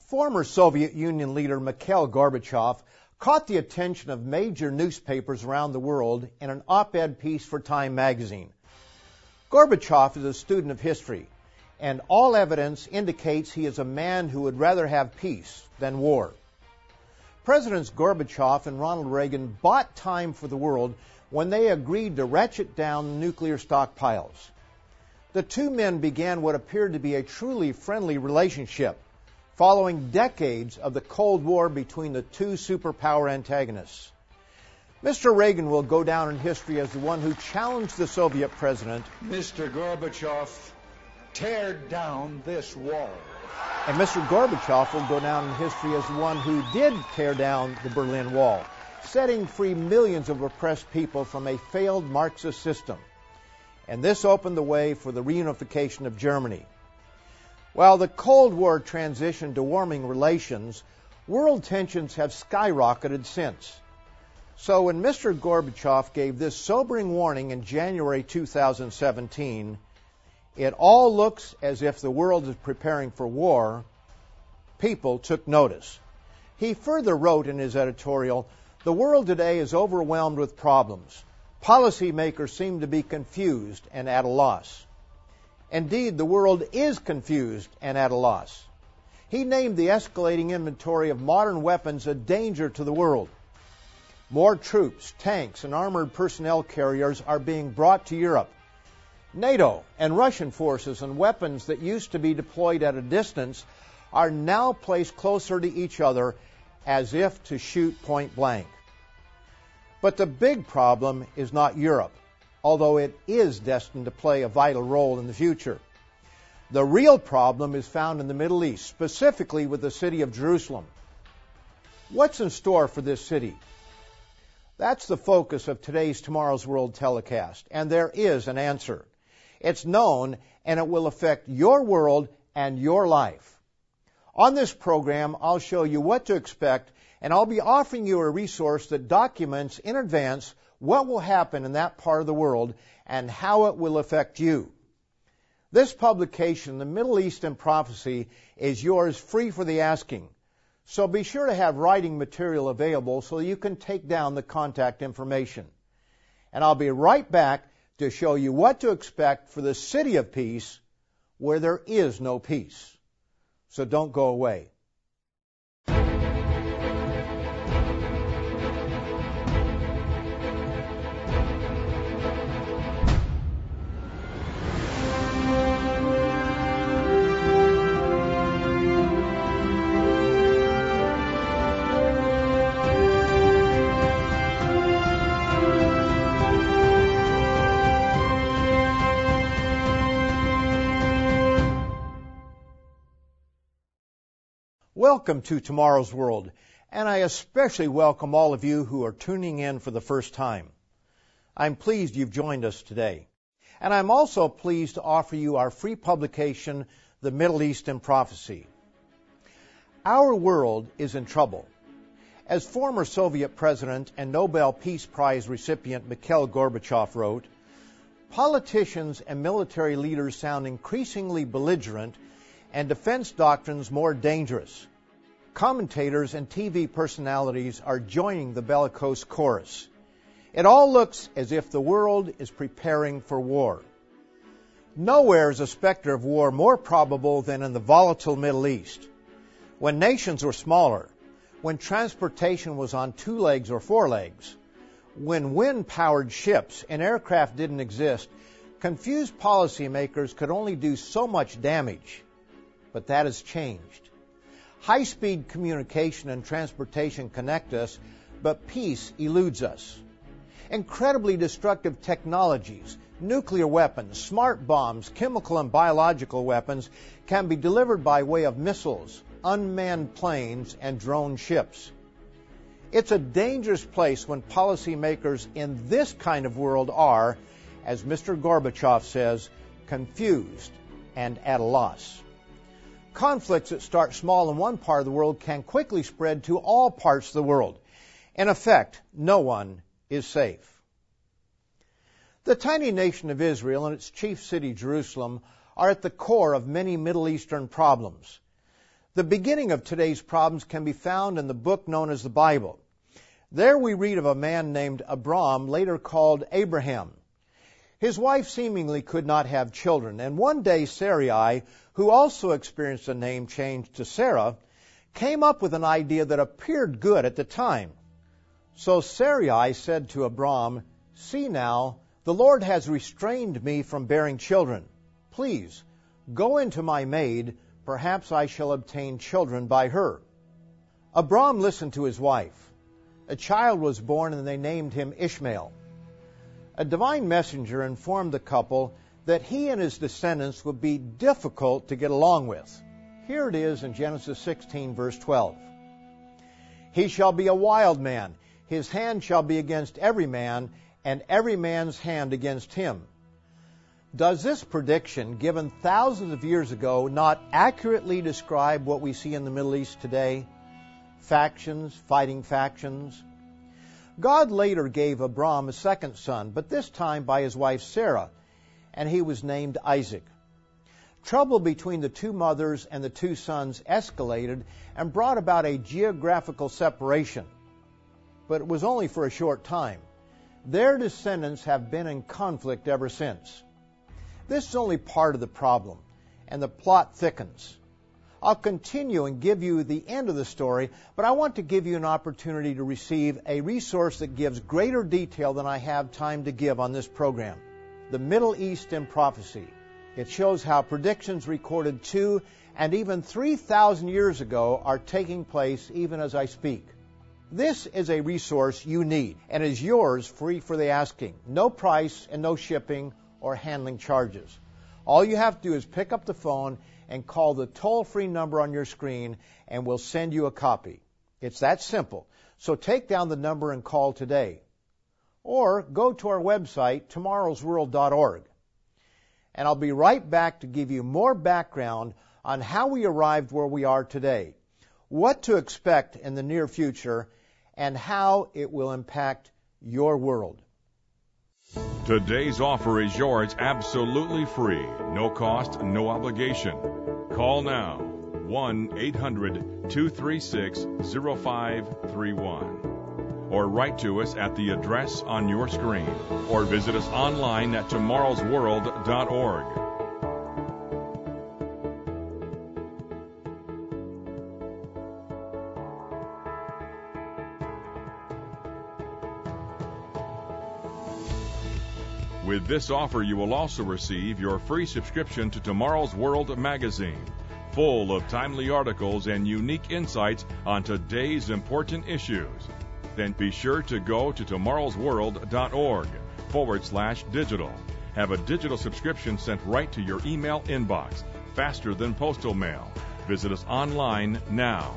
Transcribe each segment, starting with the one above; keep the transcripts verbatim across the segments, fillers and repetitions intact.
Former Soviet Union leader Mikhail Gorbachev caught the attention of major newspapers around the world in an op-ed piece for Time magazine. Gorbachev is a student of history, and all evidence indicates he is a man who would rather have peace than war. Presidents Gorbachev and Ronald Reagan bought time for the world when they agreed to ratchet down nuclear stockpiles. The two men began what appeared to be a truly friendly relationship, following decades of the Cold War between the two superpower antagonists. Mister Reagan will go down in history as the one who challenged the Soviet president. Mister Gorbachev, tear down this wall. And Mister Gorbachev will go down in history as the one who did tear down the Berlin Wall, setting free millions of oppressed people from a failed Marxist system. And this opened the way for the reunification of Germany. While the Cold War transitioned to warming relations, world tensions have skyrocketed since. So when Mister Gorbachev gave this sobering warning in January two thousand seventeen, it all looks as if the world is preparing for war, people took notice. He further wrote in his editorial, "The world today is overwhelmed with problems. Policymakers seem to be confused and at a loss." Indeed, the world is confused and at a loss. He named the escalating inventory of modern weapons a danger to the world. More troops, tanks, and armored personnel carriers are being brought to Europe. NATO and Russian forces and weapons that used to be deployed at a distance are now placed closer to each other as if to shoot point blank. But the big problem is not Europe, although it is destined to play a vital role in the future. The real problem is found in the Middle East, specifically with the city of Jerusalem. What's in store for this city? That's the focus of today's Tomorrow's World telecast, and there is an answer. It's known, and it will affect your world and your life. On this program, I'll show you what to expect, and I'll be offering you a resource that documents in advance what will happen in that part of the world and how it will affect you. This publication, The Middle East in Prophecy, is yours free for the asking. So be sure to have writing material available so you can take down the contact information. And I'll be right back to show you what to expect for the city of peace where there is no peace. So don't go away. Welcome to Tomorrow's World, and I especially welcome all of you who are tuning in for the first time. I'm pleased you've joined us today. And I'm also pleased to offer you our free publication, The Middle East in Prophecy. Our world is in trouble. As former Soviet President and Nobel Peace Prize recipient Mikhail Gorbachev wrote, politicians and military leaders sound increasingly belligerent and defense doctrines more dangerous. Commentators and T V personalities are joining the bellicose chorus. It all looks as if the world is preparing for war. Nowhere is a specter of war more probable than in the volatile Middle East. When nations were smaller, when transportation was on two legs or four legs, when wind-powered ships and aircraft didn't exist, confused policymakers could only do so much damage. But that has changed. High-speed communication and transportation connect us, but peace eludes us. Incredibly destructive technologies, nuclear weapons, smart bombs, chemical and biological weapons can be delivered by way of missiles, unmanned planes, and drone ships. It's a dangerous place when policymakers in this kind of world are, as Mister Gorbachev says, confused and at a loss. Conflicts that start small in one part of the world can quickly spread to all parts of the world. In effect, no one is safe. The tiny nation of Israel and its chief city, Jerusalem, are at the core of many Middle Eastern problems. The beginning of today's problems can be found in the book known as the Bible. There we read of a man named Abram, later called Abraham. His wife seemingly could not have children, and one day Sarai, who also experienced a name change to Sarah, came up with an idea that appeared good at the time. So Sarai said to Abram, "See now, the Lord has restrained me from bearing children. Please, go into my maid, perhaps I shall obtain children by her." Abram listened to his wife. A child was born and they named him Ishmael. A divine messenger informed the couple that he and his descendants would be difficult to get along with. Here it is in Genesis sixteen, verse twelve. "He shall be a wild man. His hand shall be against every man, and every man's hand against him." Does this prediction, given thousands of years ago, not accurately describe what we see in the Middle East today? Factions fighting factions. God later gave Abram a second son, but this time by his wife Sarah, and he was named Isaac. Trouble between the two mothers and the two sons escalated and brought about a geographical separation. But it was only for a short time. Their descendants have been in conflict ever since. This is only part of the problem, and the plot thickens. I'll continue and give you the end of the story, but I want to give you an opportunity to receive a resource that gives greater detail than I have time to give on this program. The Middle East in Prophecy. It shows how predictions recorded two and even three thousand years ago are taking place even as I speak. This is a resource you need and is yours free for the asking. No price and no shipping or handling charges. All you have to do is pick up the phone and call the toll-free number on your screen, and we'll send you a copy. It's that simple. So take down the number and call today. Or go to our website, tomorrows world dot org. And I'll be right back to give you more background on how we arrived where we are today, what to expect in the near future, and how it will impact your world. Today's offer is yours absolutely free. No cost, no obligation. Call now, one eight hundred, two three six, zero five three one. Or write to us at the address on your screen. Or visit us online at tomorrows world dot org. With this offer, you will also receive your free subscription to Tomorrow's World magazine, full of timely articles and unique insights on today's important issues. Then be sure to go to tomorrows world dot org forward slash digital. Have a digital subscription sent right to your email inbox, faster than postal mail. Visit us online now.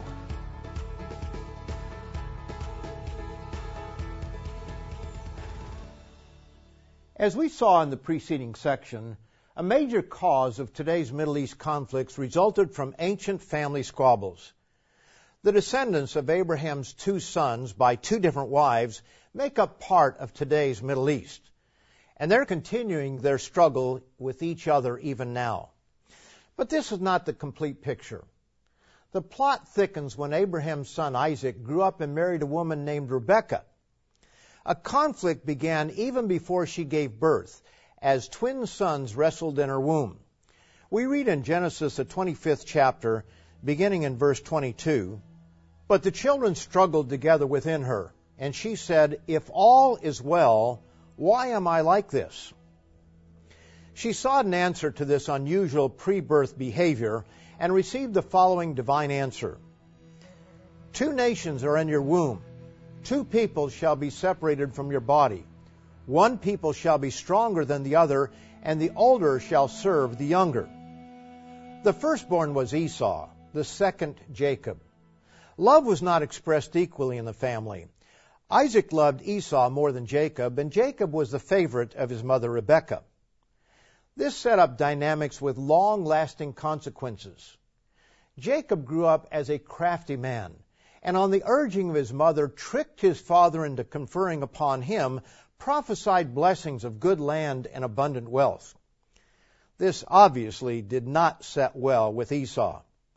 As we saw in the preceding section, a major cause of today's Middle East conflicts resulted from ancient family squabbles. The descendants of Abraham's two sons by two different wives make up part of today's Middle East, and they're continuing their struggle with each other even now. But this is not the complete picture. The plot thickens when Abraham's son Isaac grew up and married a woman named Rebekah. A conflict began even before she gave birth, as twin sons wrestled in her womb. We read in Genesis, the twenty-fifth chapter, beginning in verse twenty-two, "But the children struggled together within her, and she said, 'If all is well, why am I like this?' She sought an answer to this unusual pre-birth behavior and received the following divine answer. 'Two nations are in your womb. Two people shall be separated from your body. One people shall be stronger than the other, and the older shall serve the younger.' The firstborn was Esau, the second Jacob. Love was not expressed equally in the family. Isaac loved Esau more than Jacob, and Jacob was the favorite of his mother Rebekah. This set up dynamics with long-lasting consequences. Jacob grew up as a crafty man, and on the urging of his mother, tricked his father into conferring upon him prophesied blessings of good land and abundant wealth. This obviously did not set well with Esau.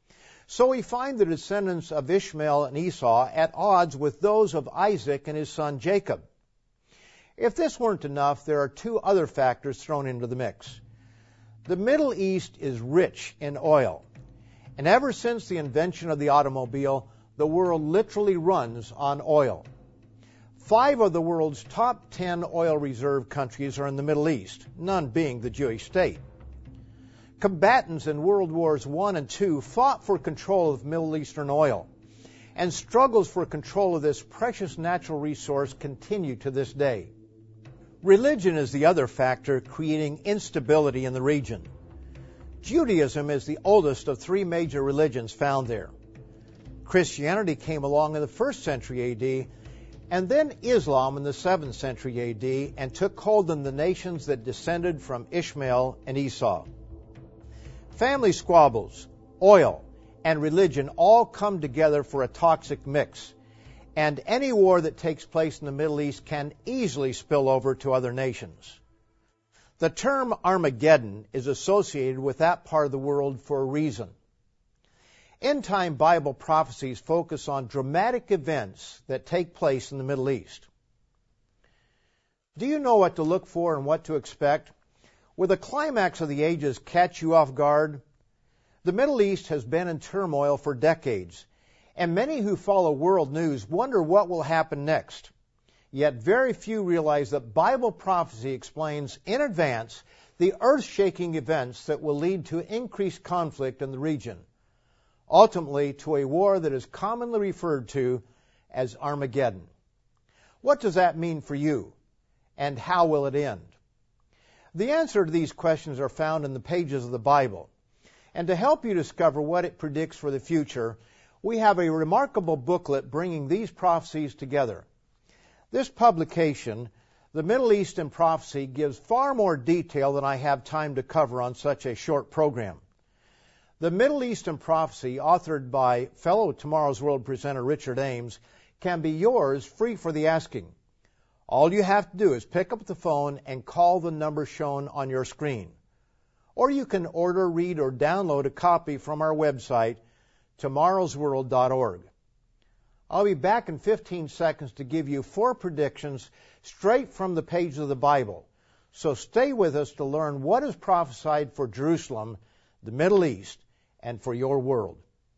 So we find the descendants of Ishmael and Esau at odds with those of Isaac and his son Jacob. If this weren't enough, there are two other factors thrown into the mix. The Middle East is rich in oil, and ever since the invention of the automobile, the world literally runs on oil. Five of the world's top ten oil reserve countries are in the Middle East, none being the Jewish state. Combatants in World Wars One and Two fought for control of Middle Eastern oil, and struggles for control of this precious natural resource continue to this day. Religion is the other factor creating instability in the region. Judaism is the oldest of three major religions found there. Christianity came along in the first century A D, and then Islam in the seventh century A D, and took hold in the nations that descended from Ishmael and Esau. Family squabbles, oil, and religion all come together for a toxic mix, and any war that takes place in the Middle East can easily spill over to other nations. The term Armageddon is associated with that part of the world for a reason. End-time Bible prophecies focus on dramatic events that take place in the Middle East. Do you know what to look for and what to expect? Will the climax of the ages catch you off guard? The Middle East has been in turmoil for decades, and many who follow world news wonder what will happen next. Yet very few realize that Bible prophecy explains in advance the earth-shaking events that will lead to increased conflict in the region, ultimately to a war that is commonly referred to as Armageddon. What does that mean for you, and how will it end? The answer to these questions are found in the pages of the Bible. And to help you discover what it predicts for the future, we have a remarkable booklet bringing these prophecies together. This publication, The Middle East in Prophecy, gives far more detail than I have time to cover on such a short program. The Middle East in Prophecy, authored by fellow Tomorrow's World presenter Richard Ames, can be yours free for the asking. All you have to do is pick up the phone and call the number shown on your screen. Or you can order, read, or download a copy from our website, tomorrows world dot org. I'll be back in fifteen seconds to give you four predictions straight from the pages of the Bible. So stay with us to learn what is prophesied for Jerusalem, the Middle East, and for your world.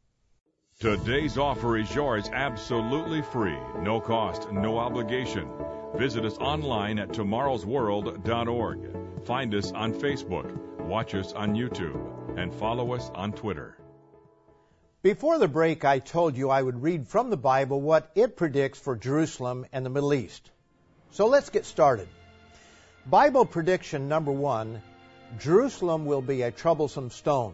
Today's offer is yours absolutely free, no cost, no obligation. Visit us online at tomorrows world dot org. Find us on Facebook, watch us on YouTube, and follow us on Twitter. Before the break, I told you I would read from the Bible what it predicts for Jerusalem and the Middle East. So let's get started. Bible prediction number one, Jerusalem will be a troublesome stone.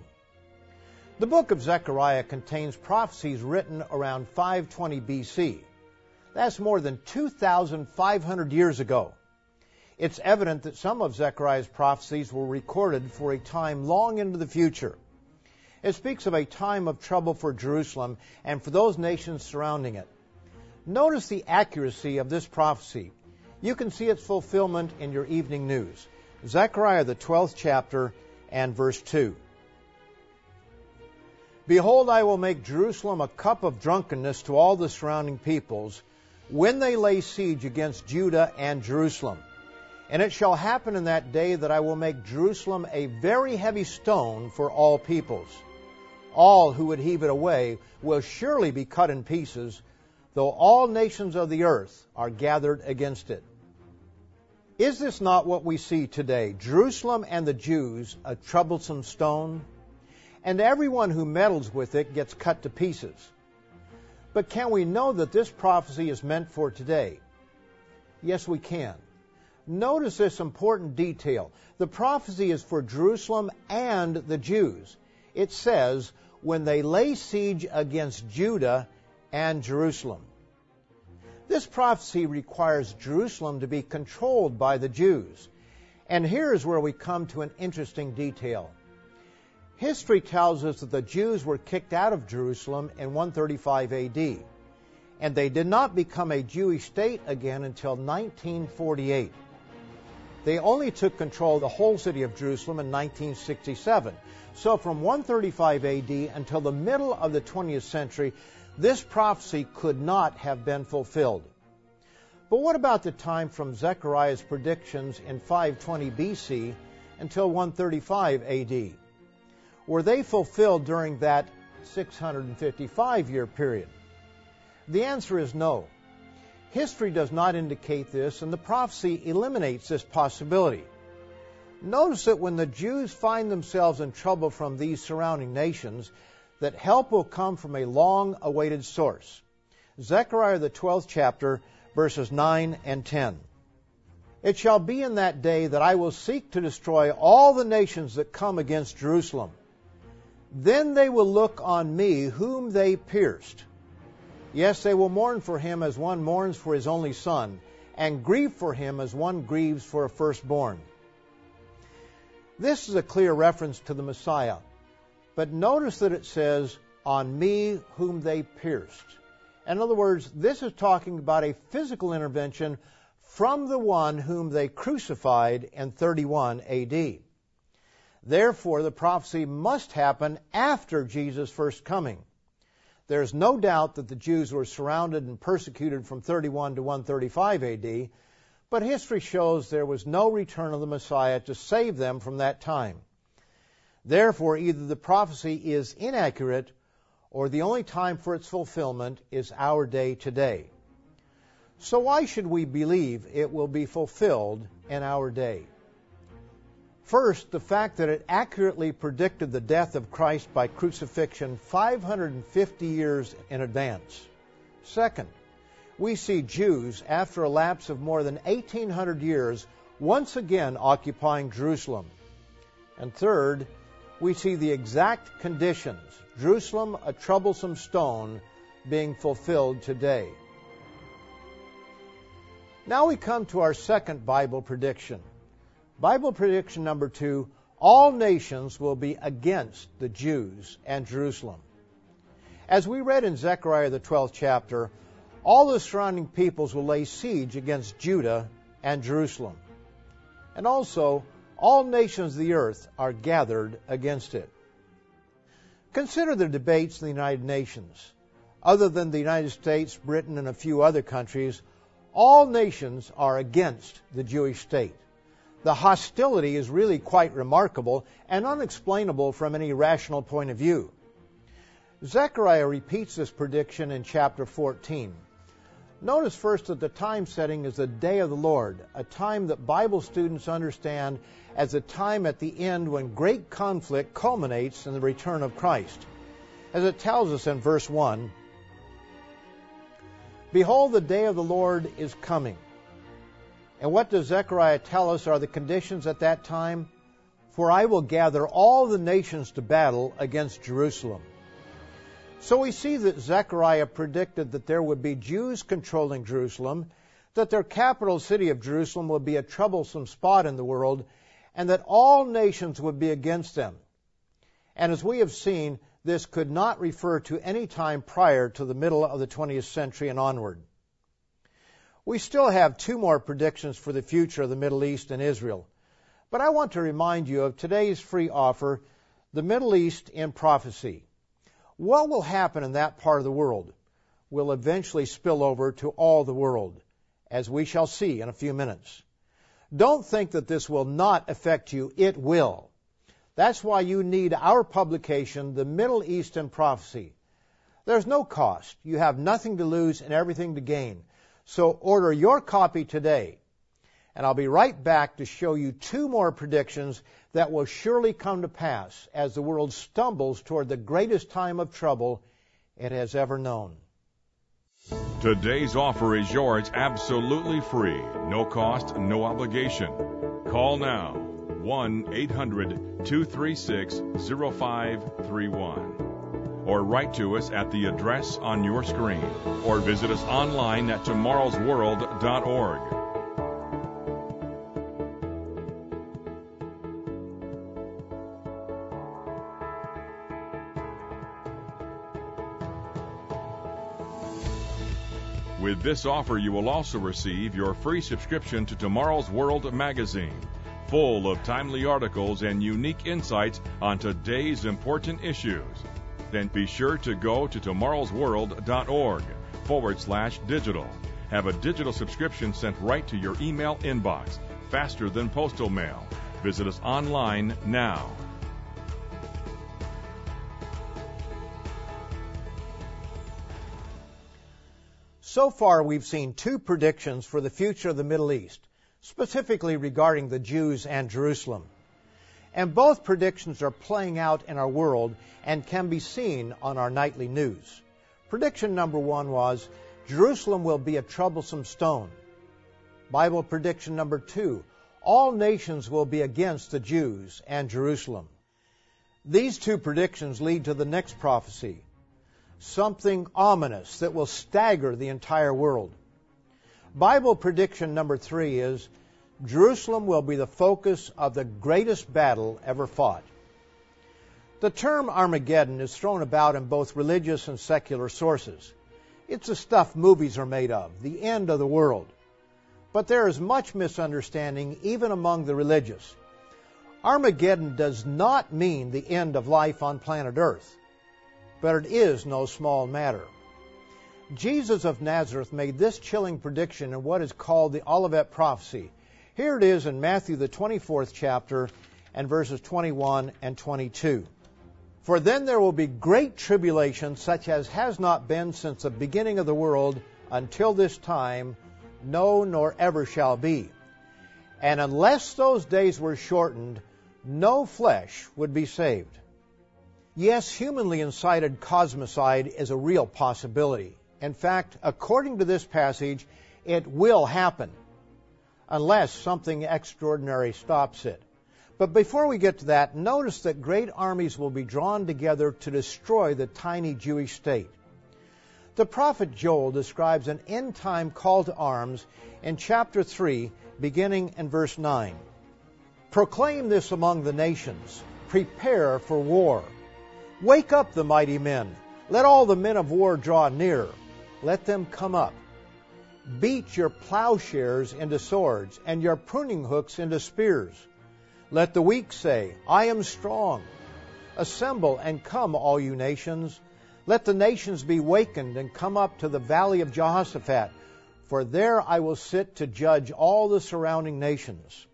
The book of Zechariah contains prophecies written around five twenty B C. That's more than two thousand five hundred years ago. It's evident that some of Zechariah's prophecies were recorded for a time long into the future. It speaks of a time of trouble for Jerusalem and for those nations surrounding it. Notice the accuracy of this prophecy. You can see its fulfillment in your evening news. Zechariah, the twelfth chapter, and verse two. Behold, I will make Jerusalem a cup of drunkenness to all the surrounding peoples, when they lay siege against Judah and Jerusalem. And it shall happen in that day that I will make Jerusalem a very heavy stone for all peoples. All who would heave it away will surely be cut in pieces, though all nations of the earth are gathered against it. Is this not what we see today? Jerusalem and the Jews, a troublesome stone, and everyone who meddles with it gets cut to pieces. But can we know that this prophecy is meant for today? Yes, we can. Notice this important detail. The prophecy is for Jerusalem and the Jews. It says, when they lay siege against Judah and Jerusalem. This prophecy requires Jerusalem to be controlled by the Jews. And here is where we come to an interesting detail. History tells us that the Jews were kicked out of Jerusalem in one thirty-five A D, and they did not become a Jewish state again until nineteen forty-eight. They only took control of the whole city of Jerusalem in nineteen sixty-seven. So from one thirty-five A D until the middle of the twentieth century, this prophecy could not have been fulfilled. But what about the time from Zechariah's predictions in five twenty B C until one thirty-five A D? Were they fulfilled during that six hundred fifty-five year period? The answer is no. History does not indicate this, and the prophecy eliminates this possibility. Notice that when the Jews find themselves in trouble from these surrounding nations, that help will come from a long-awaited source. Zechariah, the twelfth chapter, verses nine and ten. It shall be in that day that I will seek to destroy all the nations that come against Jerusalem. Then they will look on me whom they pierced. Yes, they will mourn for him as one mourns for his only son, and grieve for him as one grieves for a firstborn. This is a clear reference to the Messiah. But notice that it says, on me whom they pierced. In other words, this is talking about a physical intervention from the one whom they crucified in thirty-one A D. Therefore, the prophecy must happen after Jesus' first coming. There is no doubt that the Jews were surrounded and persecuted from thirty-one to one thirty-five A D, but history shows there was no return of the Messiah to save them from that time. Therefore, either the prophecy is inaccurate or the only time for its fulfillment is our day today. So why should we believe it will be fulfilled in our day? First, the fact that it accurately predicted the death of Christ by crucifixion five hundred fifty years in advance. Second, we see Jews, after a lapse of more than eighteen hundred years, once again occupying Jerusalem. And third, we see the exact conditions, Jerusalem a troublesome stone, being fulfilled today. Now we come to our second Bible prediction. Bible prediction number two, all nations will be against the Jews and Jerusalem. As we read in Zechariah the twelfth chapter, all the surrounding peoples will lay siege against Judah and Jerusalem. And also, all nations of the earth are gathered against it. Consider the debates in the United Nations. Other than the United States, Britain, and a few other countries, all nations are against the Jewish state. The hostility is really quite remarkable and unexplainable from any rational point of view. Zechariah repeats this prediction in chapter fourteen. Notice first that the time setting is the day of the Lord, a time that Bible students understand as a time at the end when great conflict culminates in the return of Christ. As it tells us in verse one, behold, the day of the Lord is coming. And what does Zechariah tell us are the conditions at that time? For I will gather all the nations to battle against Jerusalem. So we see that Zechariah predicted that there would be Jews controlling Jerusalem, that their capital city of Jerusalem would be a troublesome spot in the world, and that all nations would be against them. And as we have seen, this could not refer to any time prior to the middle of the twentieth century and onward. We still have two more predictions for the future of the Middle East and Israel. But I want to remind you of today's free offer, The Middle East in Prophecy. What will happen in that part of the world will eventually spill over to all the world, as we shall see in a few minutes. Don't think that this will not affect you. It will. That's why you need our publication, The Middle East in Prophecy. There's no cost. You have nothing to lose and everything to gain. So order your copy today, and I'll be right back to show you two more predictions that will surely come to pass as the world stumbles toward the greatest time of trouble it has ever known. Today's offer is yours absolutely free, no cost, no obligation. Call now, one eight hundred two three six zero five three one. Or write to us at the address on your screen, or visit us online at tomorrows world dot org. With this offer, you will also receive your free subscription to Tomorrow's World magazine, full of timely articles and unique insights on today's important issues. Then be sure to go to tomorrowsworld.org forward slash digital. Have a digital subscription sent right to your email inbox, faster than postal mail. Visit us online now. So far, we've seen two predictions for the future of the Middle East, specifically regarding the Jews and Jerusalem. And both predictions are playing out in our world and can be seen on our nightly news. Prediction number one was, Jerusalem will be a troublesome stone. Bible prediction number two, all nations will be against the Jews and Jerusalem. These two predictions lead to the next prophecy, something ominous that will stagger the entire world. Bible prediction number three is, Jerusalem will be the focus of the greatest battle ever fought. The term Armageddon is thrown about in both religious and secular sources. It's the stuff movies are made of, the end of the world. But there is much misunderstanding even among the religious. Armageddon does not mean the end of life on planet Earth, but it is no small matter. Jesus of Nazareth made this chilling prediction in what is called the Olivet Prophecy. Here it is in Matthew, the twenty-fourth chapter, and verses twenty-one and twenty-two. For then there will be great tribulation, such as has not been since the beginning of the world until this time, no, nor ever shall be. And unless those days were shortened, no flesh would be saved. Yes, humanly incited cosmicide is a real possibility. In fact, according to this passage, it will happen, unless something extraordinary stops it. But before we get to that, notice that great armies will be drawn together to destroy the tiny Jewish state. The prophet Joel describes an end-time call to arms in chapter three, beginning in verse nine. Proclaim this among the nations. Prepare for war. Wake up the mighty men. Let all the men of war draw near. Let them come up. Beat your plowshares into swords and your pruning hooks into spears. Let the weak say, I am strong. Assemble and come, all you nations. Let the nations be wakened and come up to the valley of Jehoshaphat, for there I will sit to judge all the surrounding nations.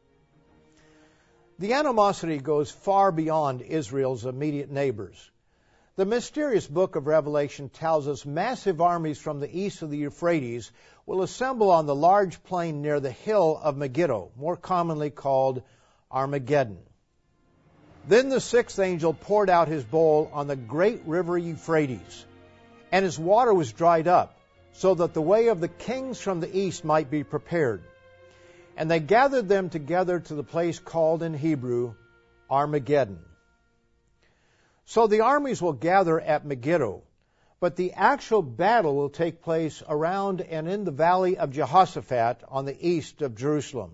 The animosity goes far beyond Israel's immediate neighbors. The mysterious book of Revelation tells us massive armies from the east of the Euphrates will assemble on the large plain near the hill of Megiddo, more commonly called Armageddon. Then the sixth angel poured out his bowl on the great river Euphrates, and its water was dried up, so that the way of the kings from the east might be prepared. And they gathered them together to the place called in Hebrew Armageddon. So the armies will gather at Megiddo, but the actual battle will take place around and in the valley of Jehoshaphat on the east of Jerusalem.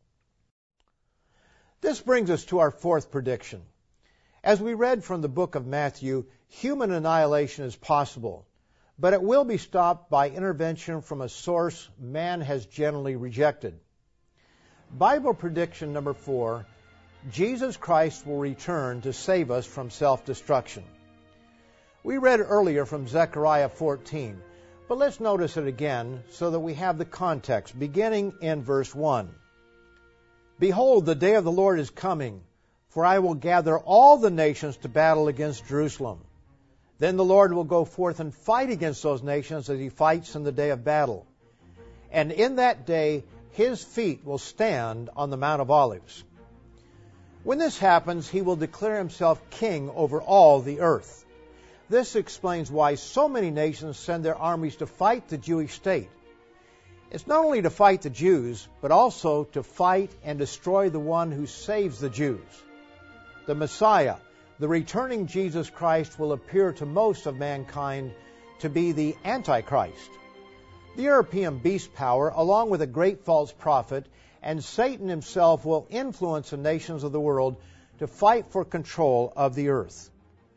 This brings us to our fourth prediction. As we read from the book of Matthew, human annihilation is possible, but it will be stopped by intervention from a source man has generally rejected. Bible prediction number four, Jesus Christ will return to save us from self-destruction. We read earlier from Zechariah fourteen, but let's notice it again so that we have the context, beginning in verse one. Behold, the day of the Lord is coming, for I will gather all the nations to battle against Jerusalem. Then the Lord will go forth and fight against those nations as he fights in the day of battle. And in that day his feet will stand on the Mount of Olives. When this happens, he will declare himself king over all the earth. This explains why so many nations send their armies to fight the Jewish state. It's not only to fight the Jews, but also to fight and destroy the one who saves the Jews. The Messiah, the returning Jesus Christ, will appear to most of mankind to be the Antichrist. The European beast power, along with a great false prophet, and Satan himself will influence the nations of the world to fight for control of the earth.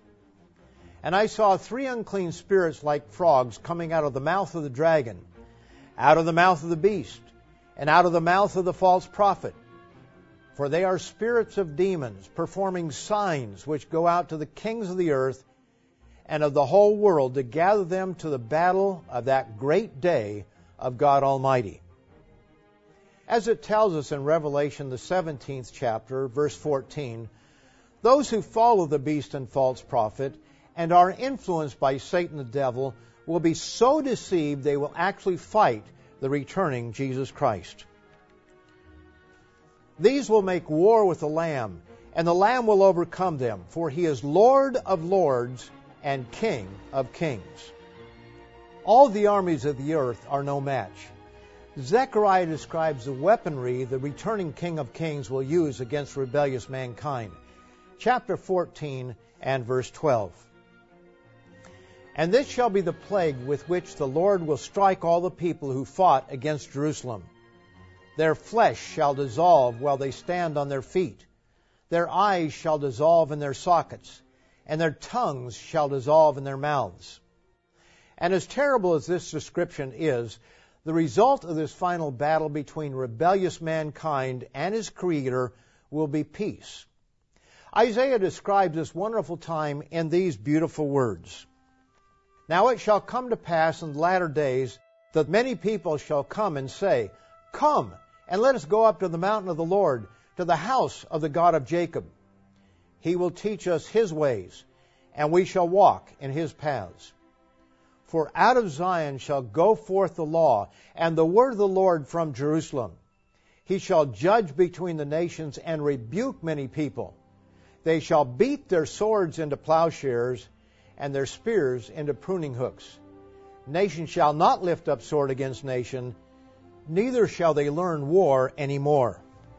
And I saw three unclean spirits like frogs coming out of the mouth of the dragon. out of the mouth of the beast, and out of the mouth of the false prophet. For they are spirits of demons, performing signs which go out to the kings of the earth and of the whole world to gather them to the battle of that great day of God Almighty. As it tells us in Revelation, the seventeenth chapter, verse fourteen, those who follow the beast and false prophet and are influenced by Satan the devil will be so deceived they will actually fight the returning Jesus Christ. These will make war with the Lamb, and the Lamb will overcome them, for he is Lord of lords and King of kings. All the armies of the earth are no match. Zechariah describes the weaponry the returning King of Kings will use against rebellious mankind. Chapter fourteen and verse twelve. And this shall be the plague with which the Lord will strike all the people who fought against Jerusalem. Their flesh shall dissolve while they stand on their feet. Their eyes shall dissolve in their sockets, and their tongues shall dissolve in their mouths. And as terrible as this description is, the result of this final battle between rebellious mankind and his Creator will be peace. Isaiah describes this wonderful time in these beautiful words. Now it shall come to pass in the latter days that many people shall come and say, Come, and let us go up to the mountain of the Lord, to the house of the God of Jacob. He will teach us His ways, and we shall walk in His paths. For out of Zion shall go forth the law, and the word of the Lord from Jerusalem. He shall judge between the nations and rebuke many people. They shall beat their swords into plowshares, and their spears into pruning hooks. Nation shall not lift up sword against nation, neither shall they learn war any more.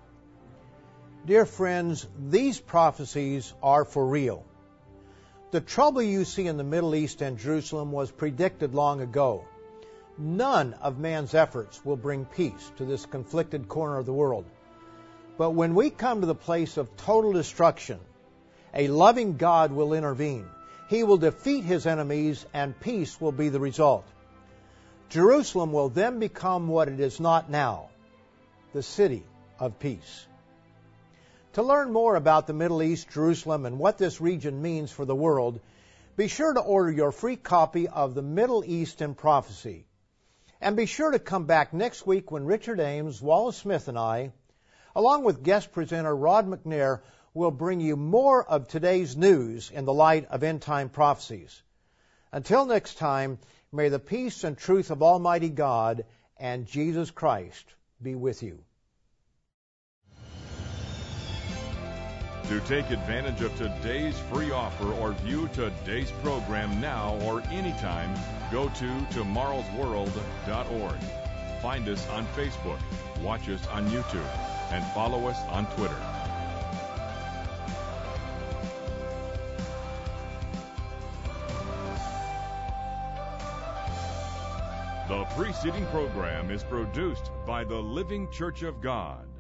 Dear friends, these prophecies are for real. The trouble you see in the Middle East and Jerusalem was predicted long ago. None of man's efforts will bring peace to this conflicted corner of the world. But when we come to the place of total destruction, a loving God will intervene. He will defeat His enemies, and peace will be the result. Jerusalem will then become what it is not now, the city of peace. To learn more about the Middle East, Jerusalem, and what this region means for the world, be sure to order your free copy of The Middle East in Prophecy. And be sure to come back next week when Richard Ames, Wallace Smith, and I, along with guest presenter Rod McNair, will bring you more of today's news in the light of end-time prophecies. Until next time, may the peace and truth of Almighty God and Jesus Christ be with you. To take advantage of today's free offer or view today's program now or anytime, go to tomorrows world dot org. Find us on Facebook, watch us on YouTube, and follow us on Twitter. The preceding program is produced by the Living Church of God.